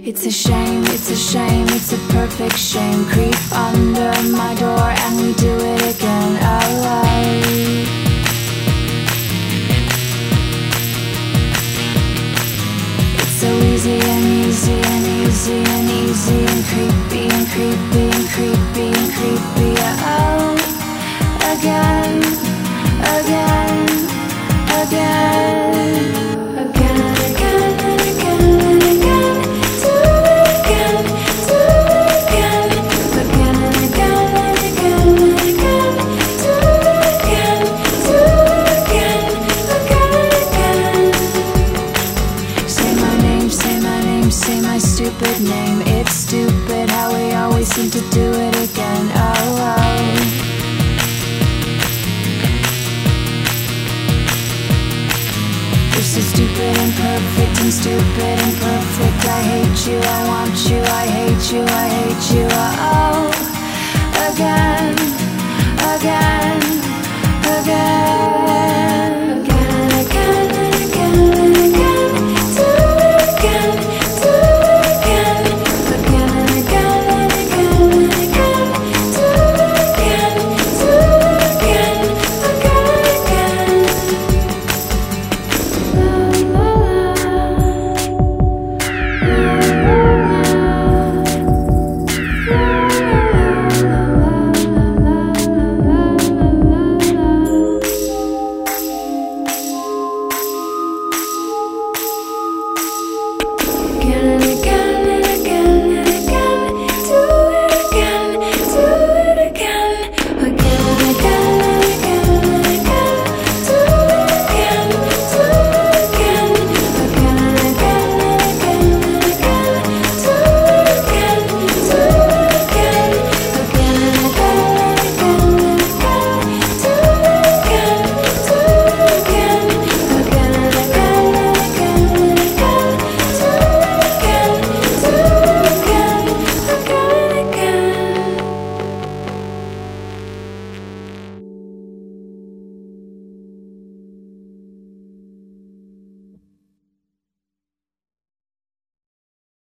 It's a shame, it's a shame, it's a perfect shame. Creep under my door and we do it again. Alright. It's so easy and easy and easy and easy and creepy and creepy and creepy and creepy. Oh, again, again, again. Say my stupid name. It's stupid how we always seem to do it again. Oh, oh. You're so stupid and perfect and stupid and perfect. I hate you, I want you, I hate you, I hate you. Oh, again.